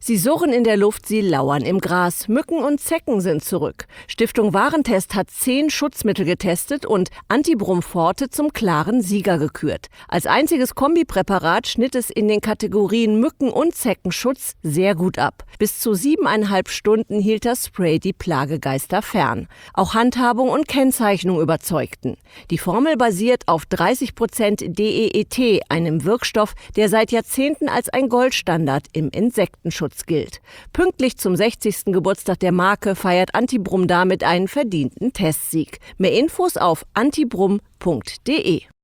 Sie surren in der Luft, sie lauern im Gras. Mücken und Zecken sind zurück. Stiftung Warentest hat 10 Schutzmittel getestet und Antibrum Forte zum klaren Sieger gekürt. Als einziges Kombipräparat schnitt es in den Kategorien Mücken- und Zeckenschutz sehr gut ab. Bis zu 7,5 Stunden hielt das Spray die Plagegeister fern. Auch Handhabung und Kennzeichnung überzeugten. Die Formel basiert auf 30% DEET, einem Wirkstoff, der seit Jahrzehnten als ein Goldstandard im Insektenschutz gilt. Pünktlich zum 60. Geburtstag der Marke feiert Antibrum damit einen verdienten Testsieg. Mehr Infos auf antibrum.de.